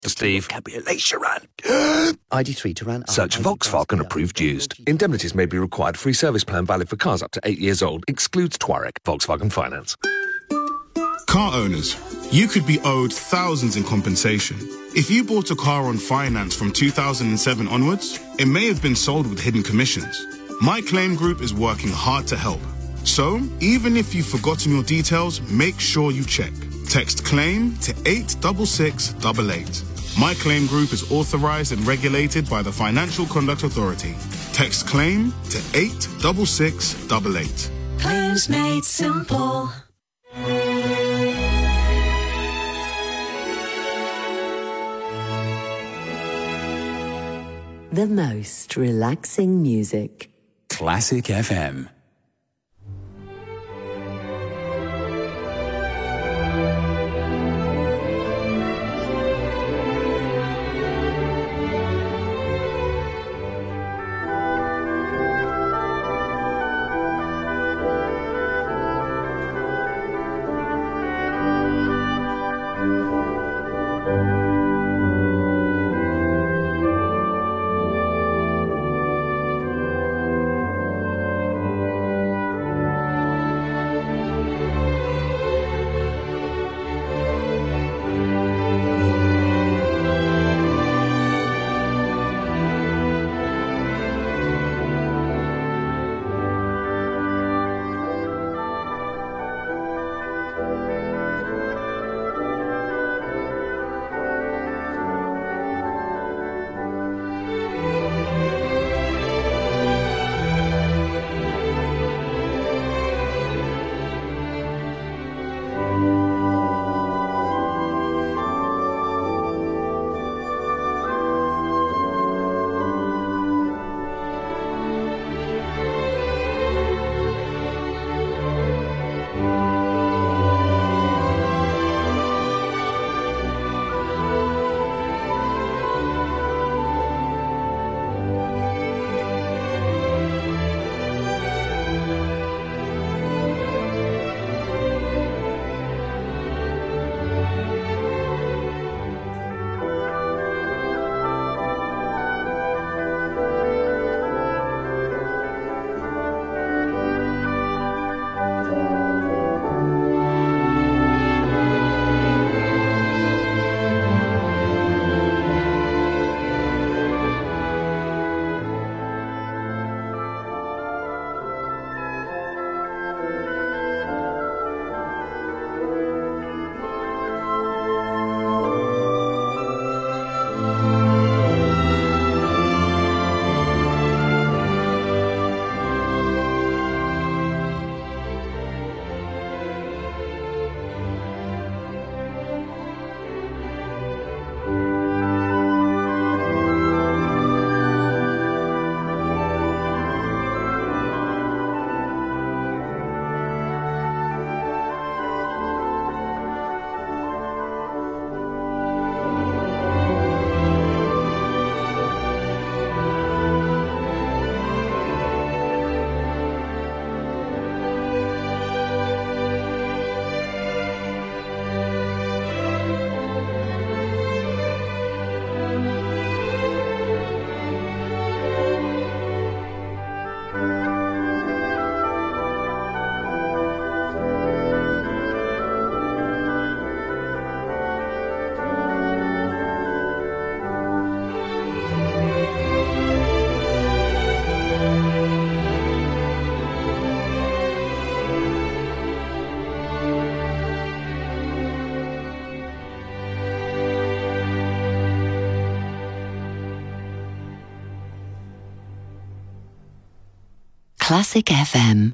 Steve. Cabriolet Chiron. ID3 Turan. Search Volkswagen approved used. Indemnities may be required. Free service plan valid for cars up to 8 years old. Excludes Touareg. Volkswagen Finance. Car owners, you could be owed thousands in compensation. If you bought a car on finance from 2007 onwards, it may have been sold with hidden commissions. My Claim Group is working hard to help. So, even if you've forgotten your details, make sure you check. Text CLAIM to 86688. My Claim Group is authorized and regulated by the Financial Conduct Authority. Text CLAIM to 86688. Claims made simple. The most relaxing music. Classic FM. Classic FM.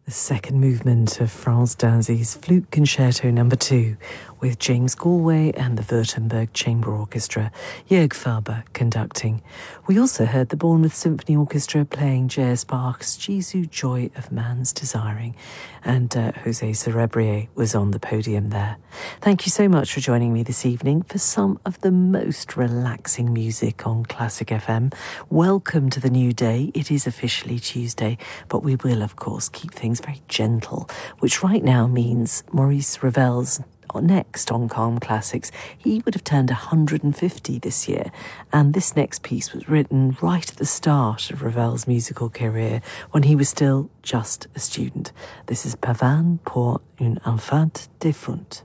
The second movement of Franz Danzy's Flute Concerto No. 2 with James Galway and the Württemberg Chamber Orchestra, Jörg Faber conducting. We also heard the Bournemouth Symphony Orchestra playing J.S. Bach's Jesu Joy of Man's Desiring, and José Cerebrier was on the podium there. Thank you so much for joining me this evening for some of the most relaxing music on Classic FM. Welcome to the new day. It is officially Tuesday, but we will, of course, keep things very gentle, which right now means Maurice Ravel's next on Calm Classics. He would have turned 150 this year, and this next piece was written right at the start of Ravel's musical career when he was still just a student. This is Pavane pour une infante défunte.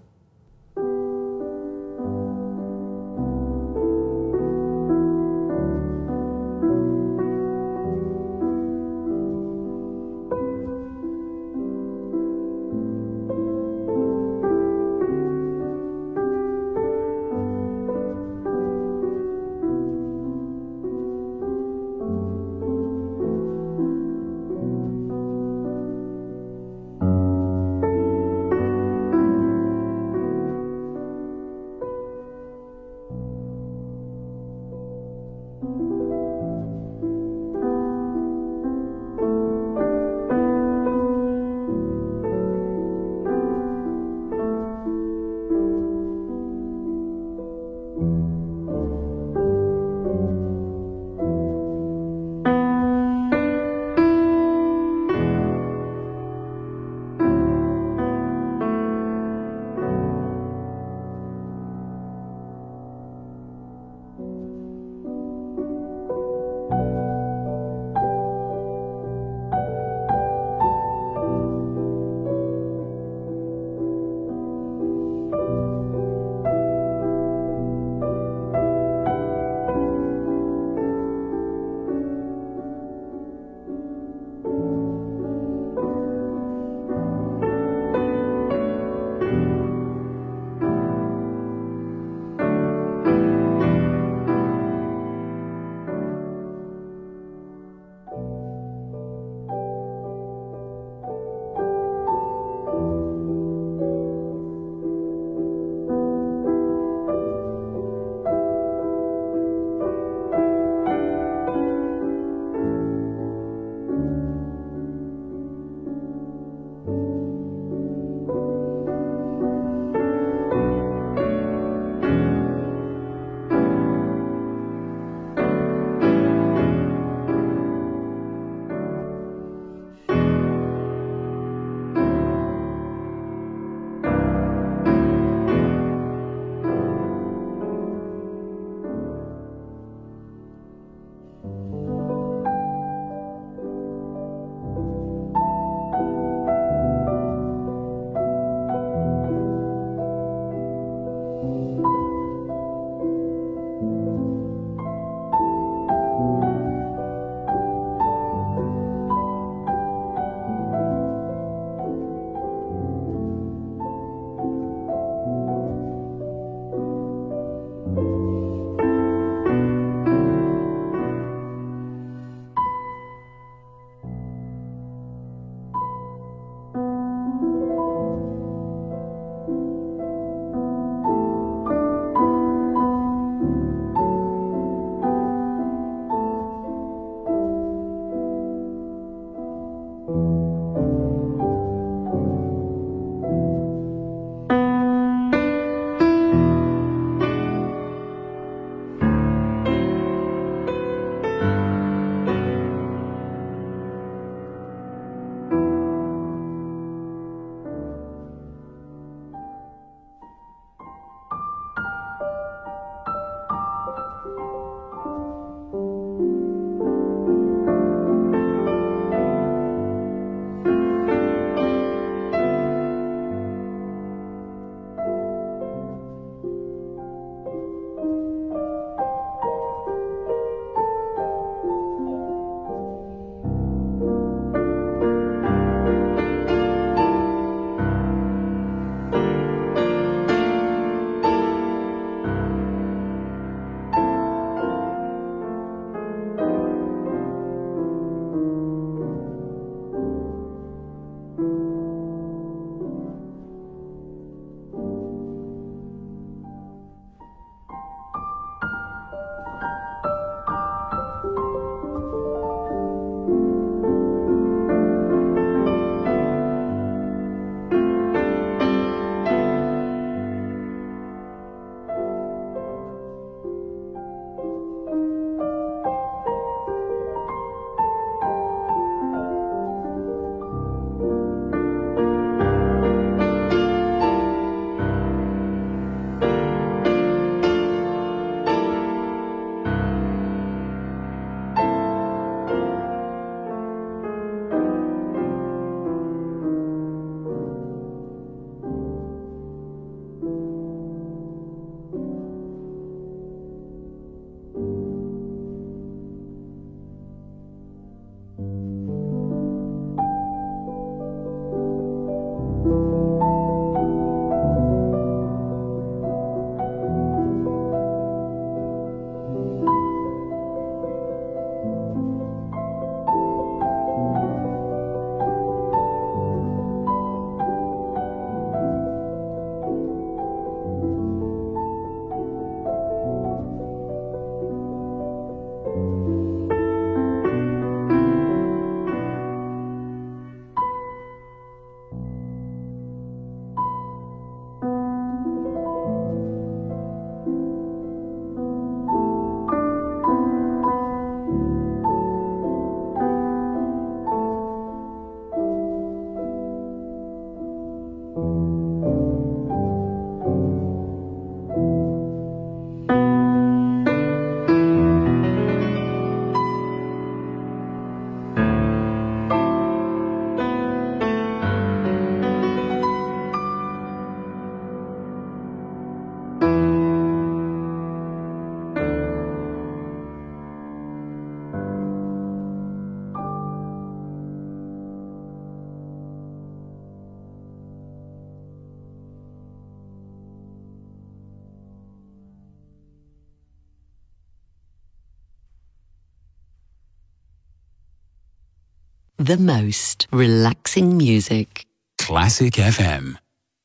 the most relaxing music. Classic FM.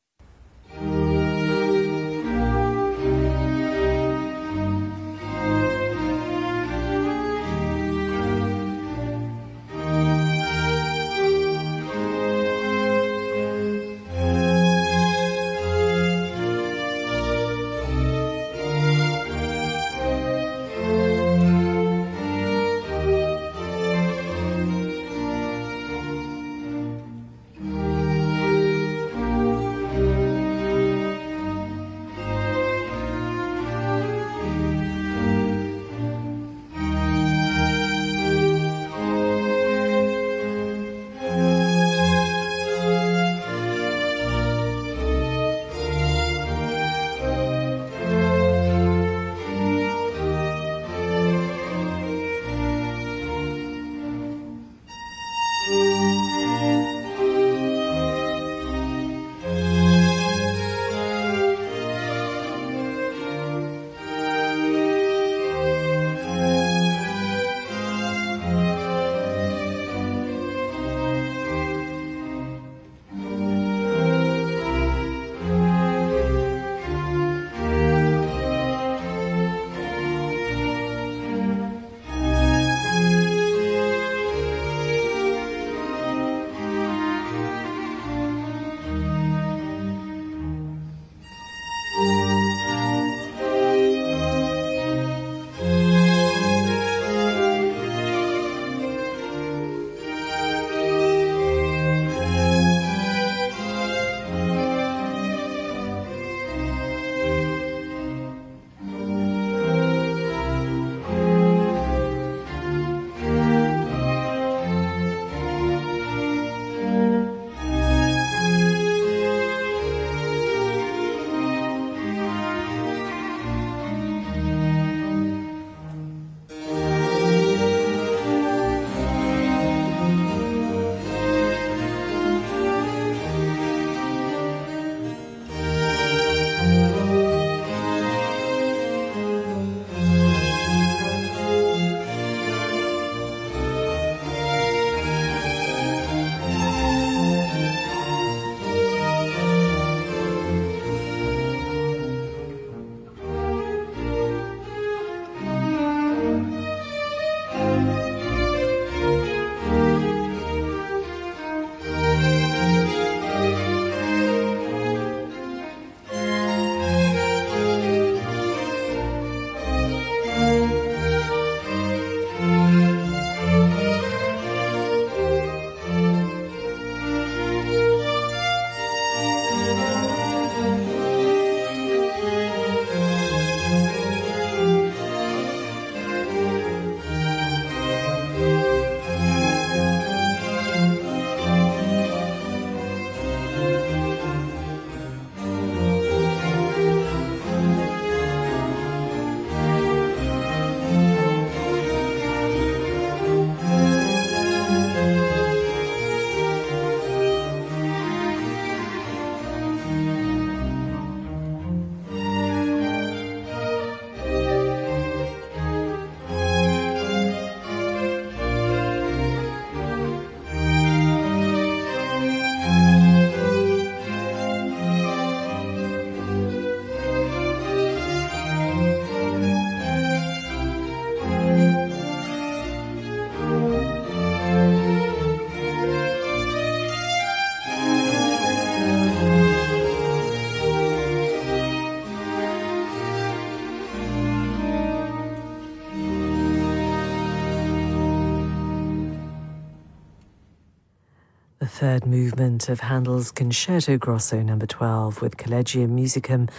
third movement of Handel's Concerto Grosso No. 12 with Collegium Musicum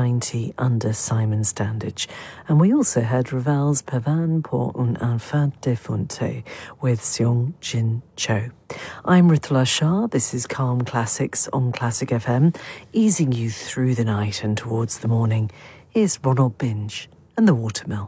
90 under Simon Standage. And we also heard Ravel's Pavane pour un enfant défunté with Seong Jin Cho. I'm Ritula Shah. This is Calm Classics on Classic FM, easing you through the night and towards the morning. Here's Ronald Binge and the Watermill.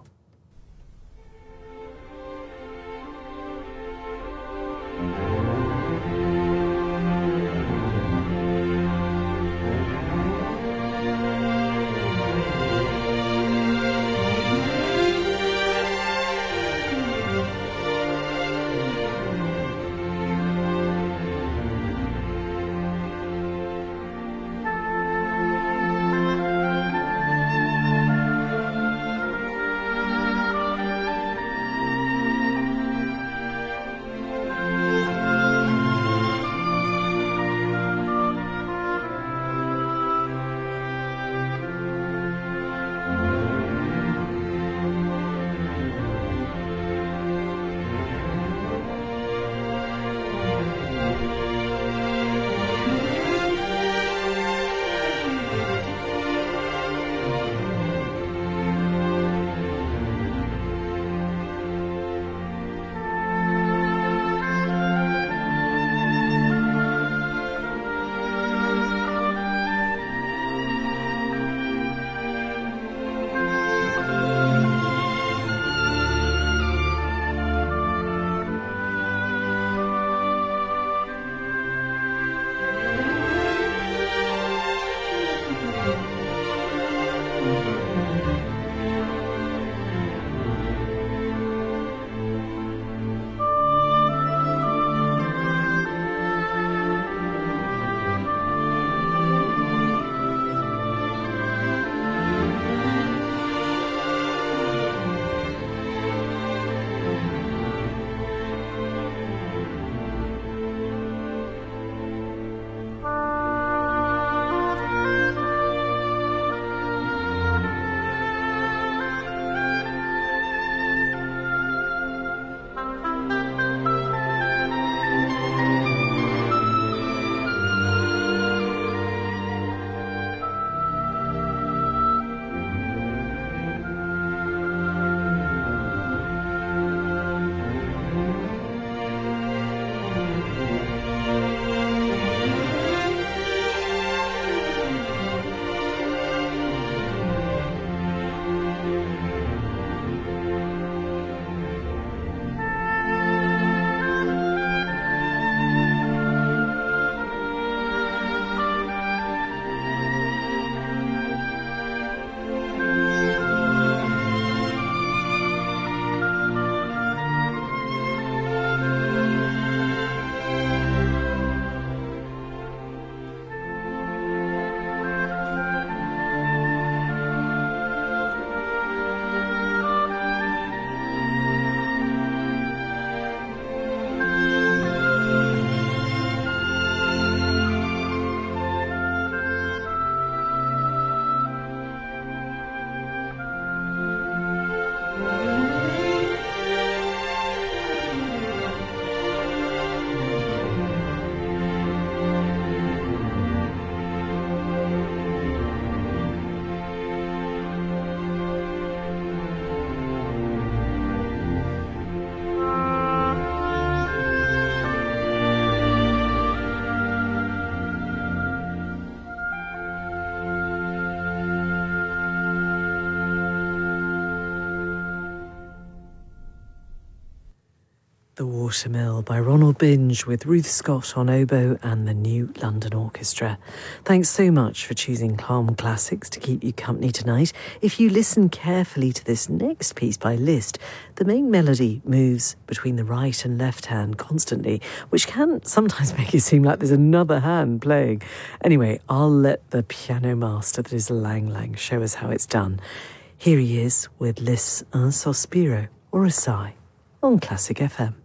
The Watermill by Ronald Binge with Ruth Scott on oboe and the New London Orchestra. Thanks so much for choosing Calm Classics to keep you company tonight. If you listen carefully to this next piece by Liszt, the main melody moves between the right and left hand constantly, which can sometimes make it seem like there's another hand playing. Anyway, I'll let the piano master that is Lang Lang show us how it's done. Here he is with Liszt's Un Sospiro, or a sigh, on Classic FM.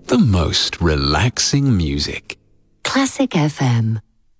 The most relaxing music. Classic FM.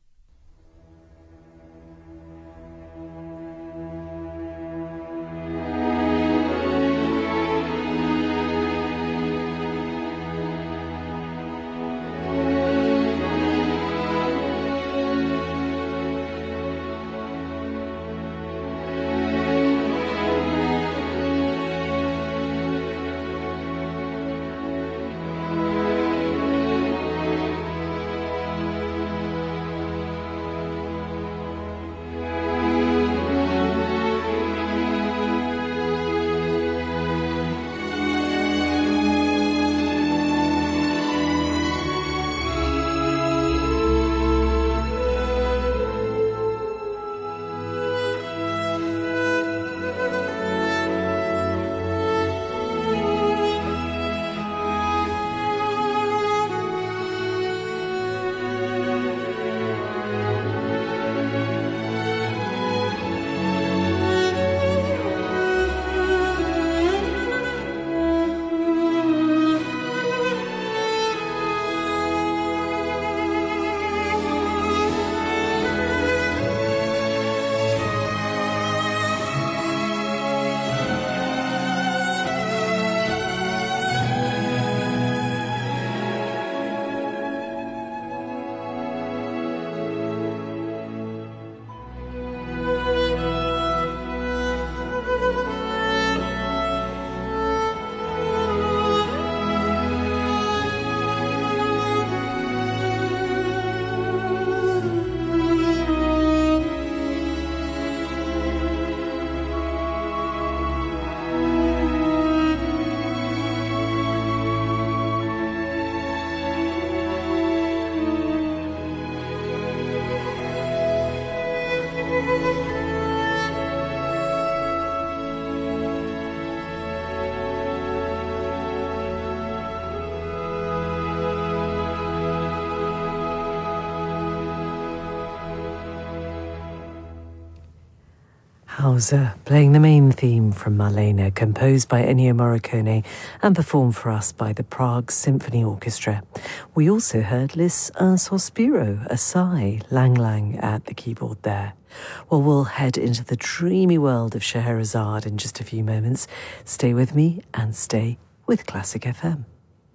Hauser, playing the main theme from Malena, composed by Ennio Morricone and performed for us by the Prague Symphony Orchestra. We also heard Lis un sospiro, a sigh, Lang Lang at the keyboard there. Well, we'll head into the dreamy world of Scheherazade in just a few moments. Stay with me and stay with Classic FM.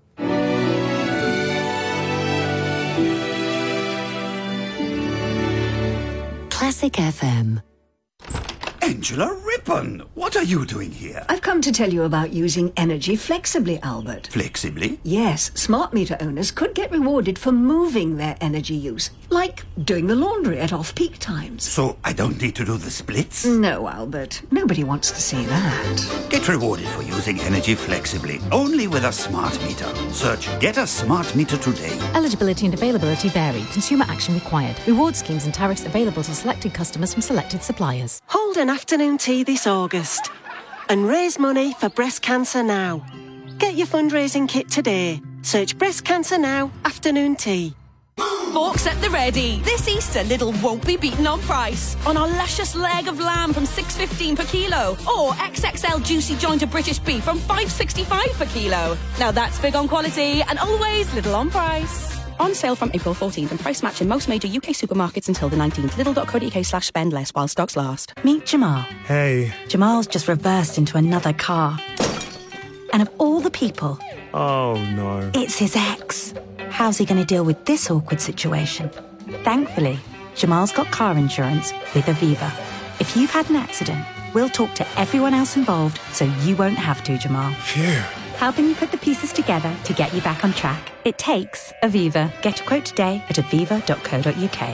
Classic FM. Angela Rippon, what are you doing here? I've come to tell you about using energy flexibly, Albert. Flexibly? Yes, smart meter owners could get rewarded for moving their energy use, like doing the laundry at off-peak times. So I don't need to do the splits? No, Albert. Nobody wants to see that. Get rewarded for using energy flexibly, only with a smart meter. Search Get a Smart Meter today. Eligibility and availability vary. Consumer action required. Reward schemes and tariffs available to selected customers from selected suppliers. Hold an afternoon tea this August and raise money for breast cancer now. Get your fundraising kit today. Search Breast Cancer Now afternoon tea. Forks at the ready. This Easter, Lidl won't be beaten on price. On our luscious leg of lamb from $6.15 per kilo, or XXL juicy joint of British beef from $5.65 per kilo. Now that's big on quality and always Lidl on price. On sale from April 14th and price match in most major UK supermarkets until the 19th. Lidl.co.uk/spend less while stocks last. Meet Jamal. Hey. Jamal's just reversed into another car. And of all the people... Oh, no. It's his ex. How's he going to deal with this awkward situation? Thankfully, Jamal's got car insurance with Aviva. If you've had an accident, we'll talk to everyone else involved so you won't have to, Jamal. Phew. Helping you put the pieces together to get you back on track. It takes Aviva. Get a quote today at aviva.co.uk.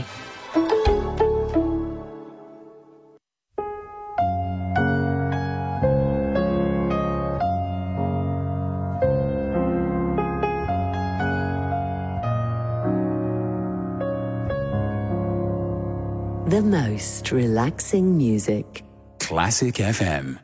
The most relaxing music. Classic FM.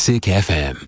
Classic FM.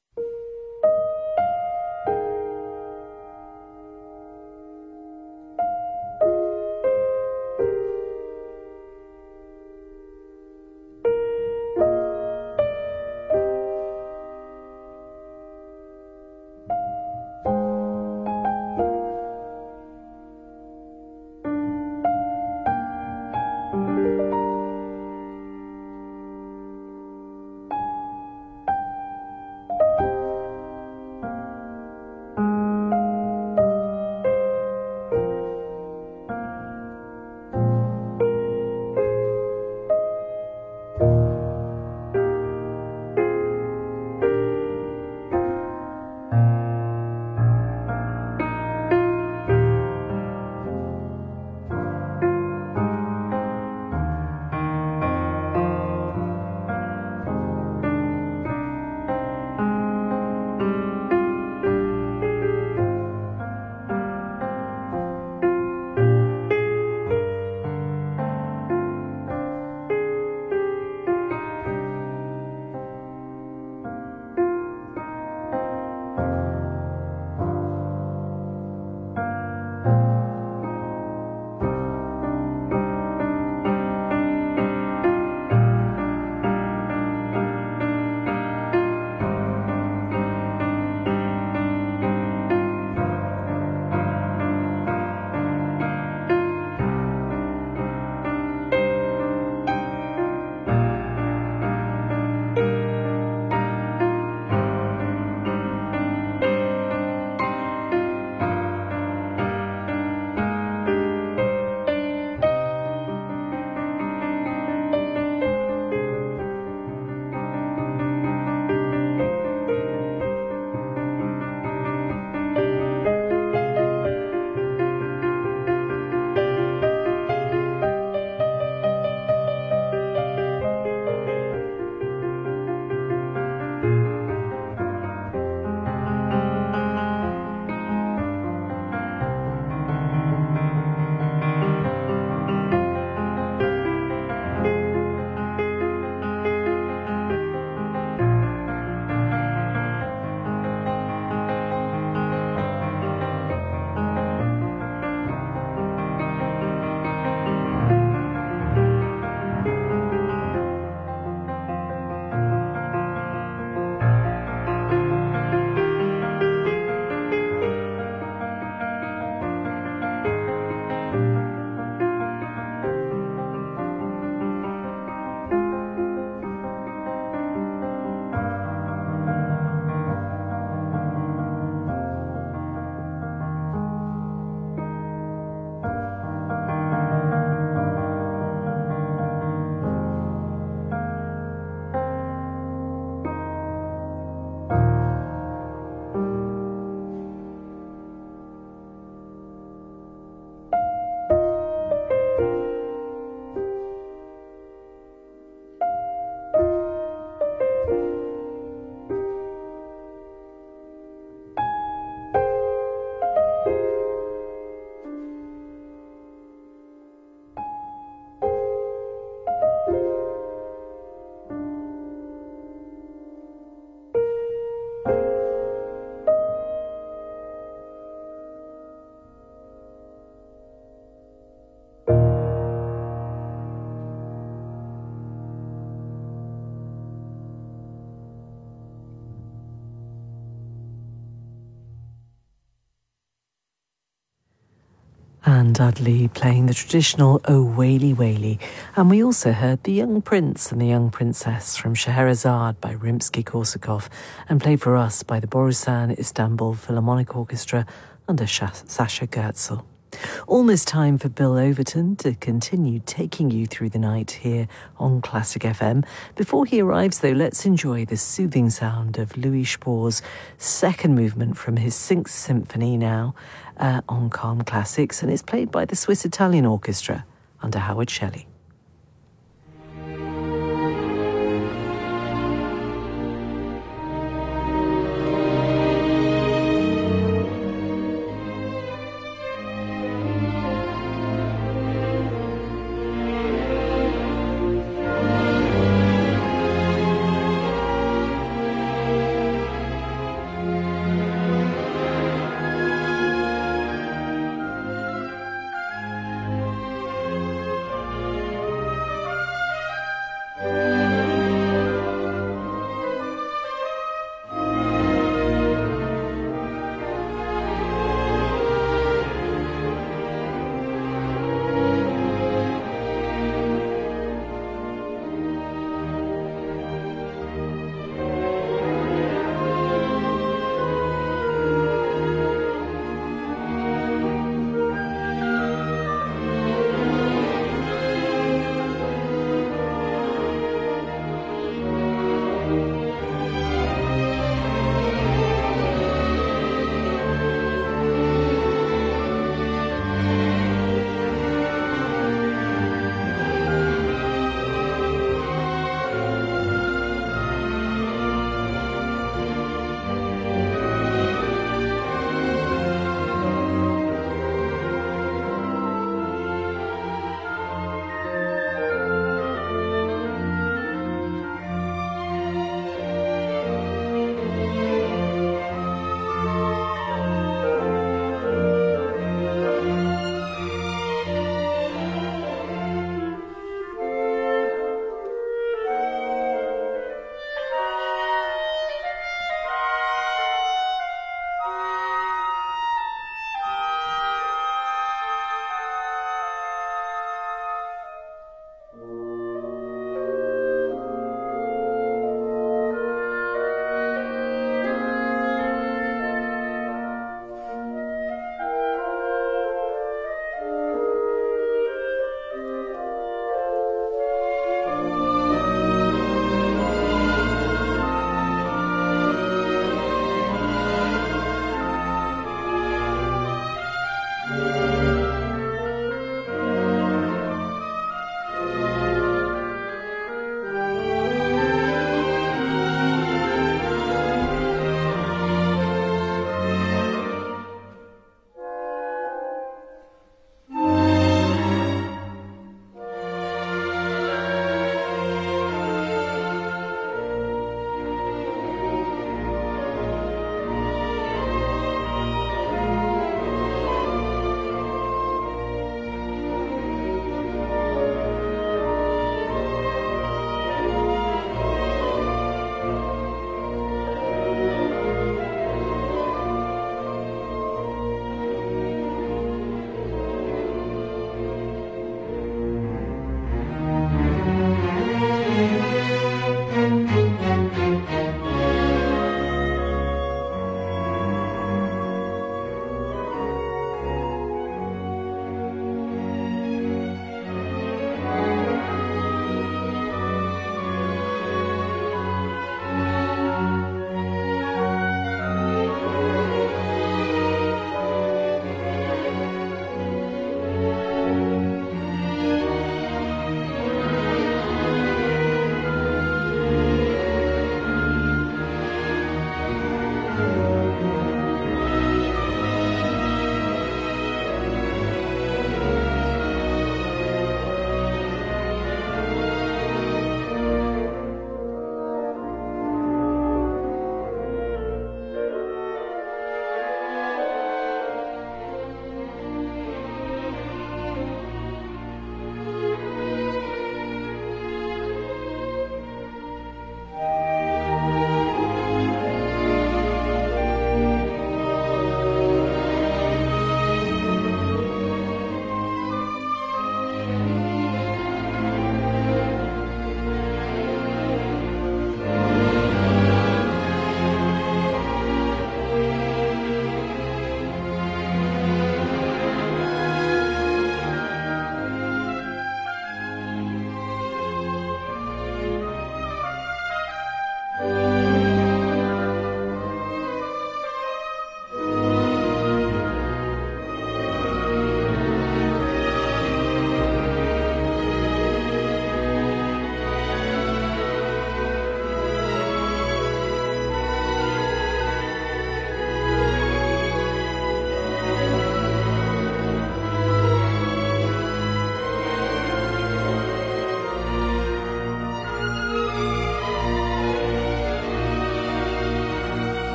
Anne Dudley playing the traditional Oh Waly Waly. And we also heard The Young Prince and the Young Princess from Scheherazade by Rimsky-Korsakov, and played for us by the Borusan Istanbul Philharmonic Orchestra under Sasha Gertzel. Almost time for Bill Overton to continue taking you through the night here on Classic FM. Before he arrives, though, let's enjoy the soothing sound of Louis Spohr's second movement from his 6th Symphony now on Calm Classics, and it's played by the Swiss-Italian Orchestra under Howard Shelley.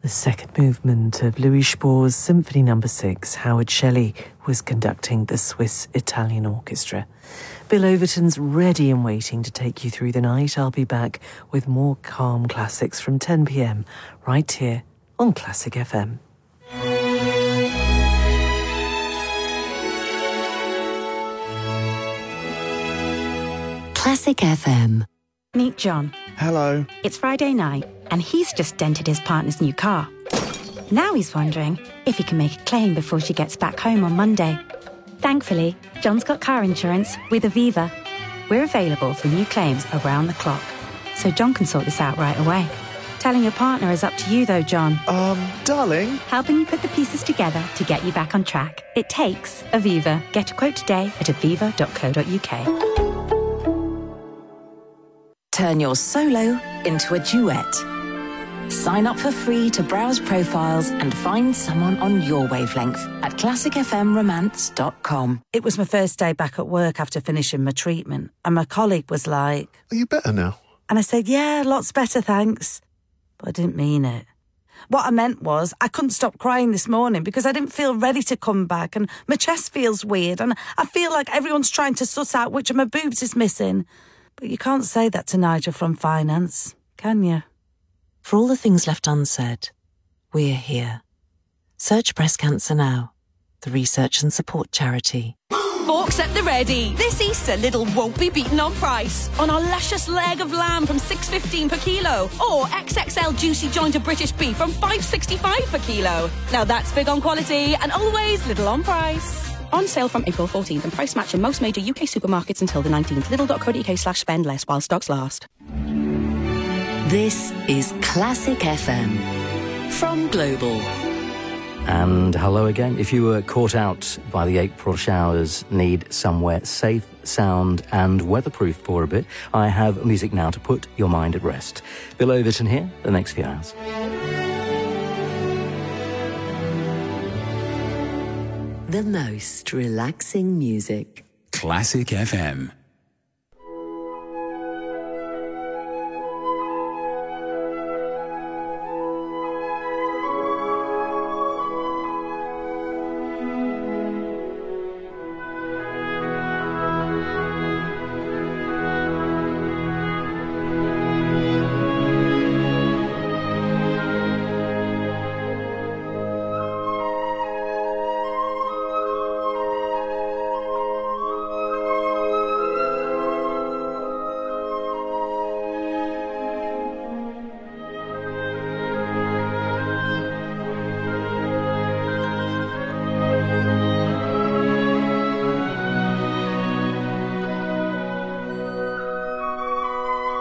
The second movement of Louis Spohr's Symphony No. 6, Howard Shelley was conducting the Swiss-Italian Orchestra. Bill Overton's ready and waiting to take you through the night. I'll be back with more calm classics from 10 p.m. right here on Classic FM. Classic FM. Meet John. Hello. It's Friday night, and he's just dented his partner's new car. Now he's wondering if he can make a claim before she gets back home on Monday. Thankfully, John's got car insurance with Aviva. We're available for new claims around the clock, so John can sort this out right away. Telling your partner is up to you though, John. Darling? Helping you put the pieces together to get you back on track. It takes Aviva. Get a quote today at aviva.co.uk. Turn your solo into a duet. Sign up for free to browse profiles and find someone on your wavelength at classicfmromance.com. It was my first day back at work after finishing my treatment, and my colleague was like, "Are you better now?" And I said, "Yeah, lots better, thanks." But I didn't mean it. What I meant was I couldn't stop crying this morning because I didn't feel ready to come back, and my chest feels weird, and I feel like everyone's trying to suss out which of my boobs is missing. But you can't say that to Nigel from finance, can you? For all the things left unsaid, we're here. Search Breast Cancer Now, the research and support charity. Forks at the ready. This Easter, Lidl won't be beaten on price. On our luscious leg of lamb from $6.15 per kilo, or XXL juicy joint of British beef from $5.65 per kilo. Now that's big on quality and always Lidl on price. On sale from April 14th and price match in most major UK supermarkets until the 19th. Lidl.co.uk/spend less while stocks last. This is Classic FM from Global. And hello again. If you were caught out by the April showers, need somewhere safe, sound and weatherproof for a bit, I have music now to put your mind at rest. Bill Overton here, the next few hours. The most relaxing music. Classic FM.